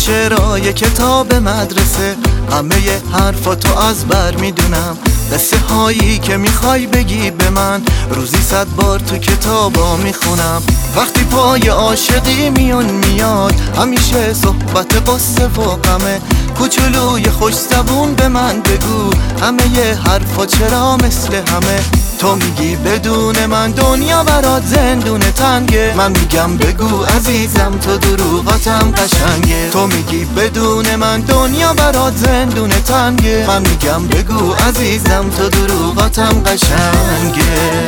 شعرهای کتاب مدرسه، همه حرفاتو از بر میدونم. قصه هایی که میخوای بگی به من، روزی 100 بار تو کتابا میخونم. وقتی پای عاشقی میاد، همیشه صحبت قصه و غمه. کوچولوی خوش زبون به من بگو، همه حرفا چرا مثل همه؟ تو میگی بدون من دنیا برات زندون تنگه، من میگم بگو عزیزم تو دروغاتم قشنگه. تو میگی بدون من دنیا برات زندون تنگه، من میگم بگو عزیزم تو دروغاتم قشنگه.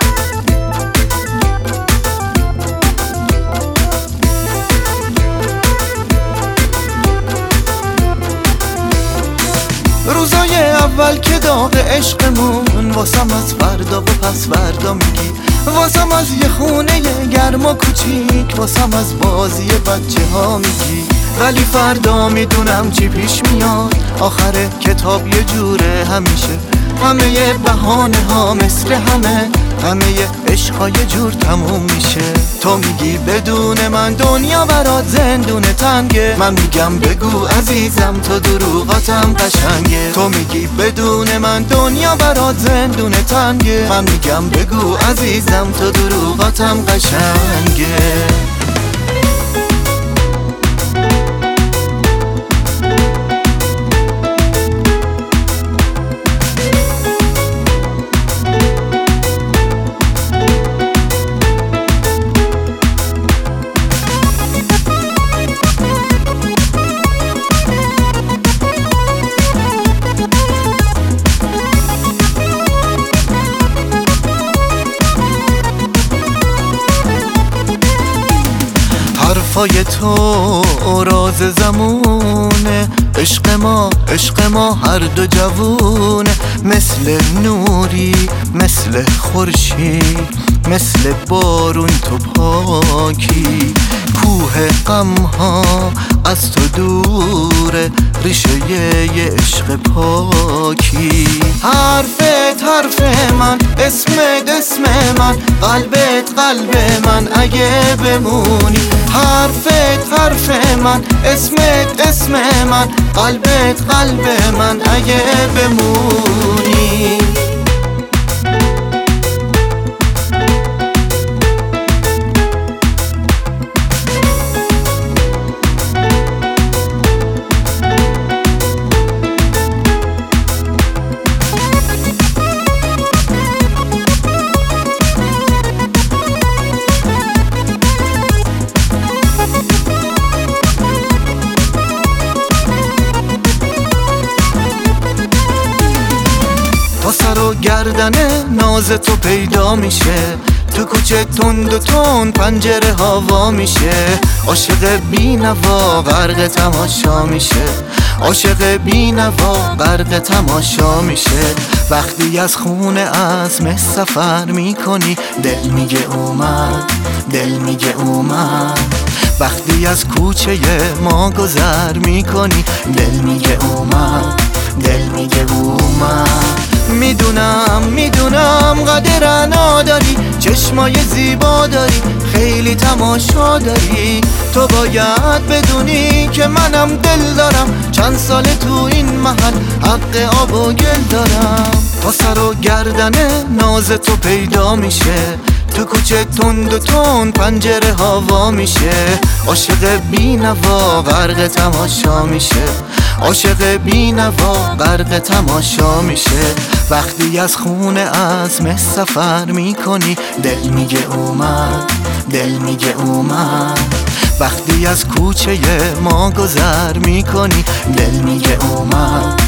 روزای اول که داغ عشقمون، واسم از فردا و پس فردا میگی، واسم از یه خونه گرم و کوچیک، واسم از بازی بچه ها میگی. ولی فردا میدونم چی پیش میاد، آخر کتاب یه جوره همیشه. همه بهانه ها مثل همه عشقا یه جور تموم میشه. تو میگی بدون من دنیا برات زندون تنگه، من میگم بگو عزیزم تو دروغاتم قشنگه. تو میگی بدون من دنیا برات زندون تنگه، من میگم بگو عزیزم تو دروغاتم قشنگه. حرفای تو راز زمونه، عشق ما هر دو جوونه. مثل نوری مثل خورشید، مثل بارون تو پاکی. کوه غم ها از تو دوره، ریشه یه عشق پاکی. حرف من، اسم من، قلبت قلب من اگه بمونی. حرف من، اسم من، قلبت قلب من اگه بمونی. تا سر و گردن ناز تو پیدا میشه، تو کوچه تند پنجره هوا میشه. عاشق بی‌نوا غرق تماشا میشه، عاشق بی‌نوا غرق تماشا میشه. وقتی از خونه عزم سفر میکنی، دل میگه اومد. وقتی از کوچه ما گذر میکنی، دل میگه اومد. میدونم قدر نداری، چشمای زیبا داری، خیلی تماشا داری. تو باید بدونی که منم دل دارم، چند سال تو این محل حق آب و گل دارم. تا سر و گردن ناز تو پیدا میشه، تو کوچه تند پنجره هوا میشه. عاشق بی‌نوا غرق تماشا میشه، عاشق بی‌نوا غرق تماشا میشه. وقتی از خونه عزم سفر میکنی، دل میگه اومد. وقتی از کوچه ما گذر میکنی، دل میگه اومد.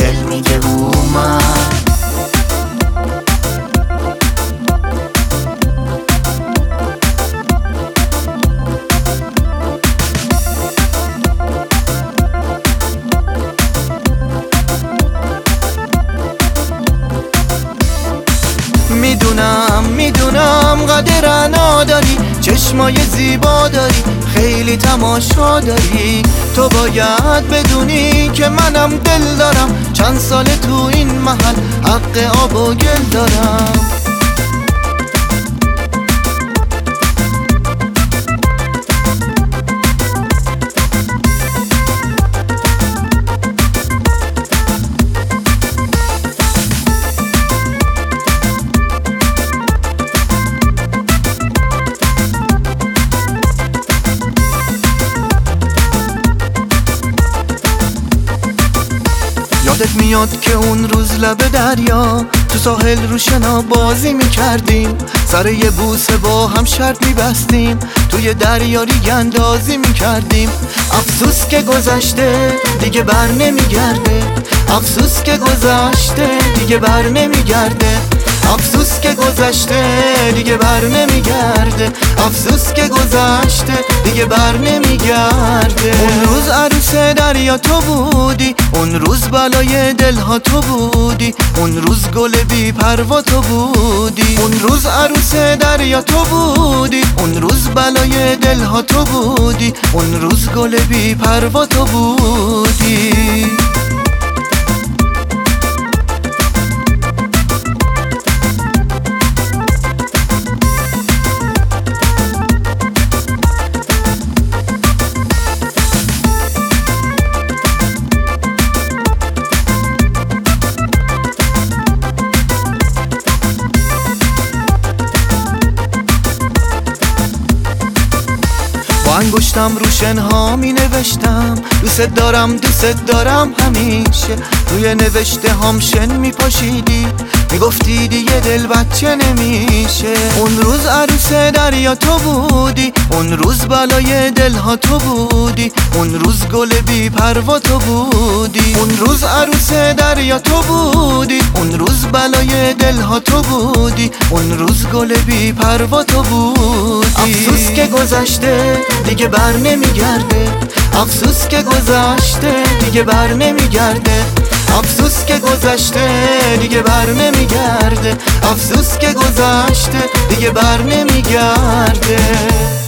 میدونم قدر نداری، چشمای زیبا داری، خیلی تماشا داری. تو باید بدونی که منم دل دارم، چند سال تو این محل حق آب و گل دارم. یادت میاد که اون روز لب دریا تو ساحل رو شنا بازی میکردیم، سر یه بوسه با هم شرط میبستیم، توی دریا ریگ اندازی میکردیم. افسوس که گذشته دیگه بر نمیگرده، افسوس که گذشته دیگه بر نمیگرده، افسوس که گذشته دیگه بر نمیگرده، افسوس که گذشته دیگه بر نمیگرده. اون روز عروس دریا تو بودی، اون روز بلای دلها تو بودی، اون روز گل بی پروا تو بودی، اون روز عروس دریا تو بودی، اون روز بلای دلها تو بودی، اون روز گل بی پروا تو بودی. با انگشتم رو شنها می نوشتم دوست دارم دوست دارم همیشه، روی نوشته هم شن می پاشیدی، می گفتی دیگه دل بچه نمیشه. اون روز عروس دریا تو بودی، اون روز بلای دلها تو بودی، اون روز گل بی پروا تو بودی، اون روز عروس دریا تو بودی، اون روز بلای دلها تو بودی، اون روز گل بی پروا تو بودی. افسوس که گذشته دیگه بر نمیگرده، افسوس که گذشته دیگه بر نمیگرده، افسوس که گذشته دیگه بر نمیگرده، افسوس که گذشته دیگه بر نمیگرده.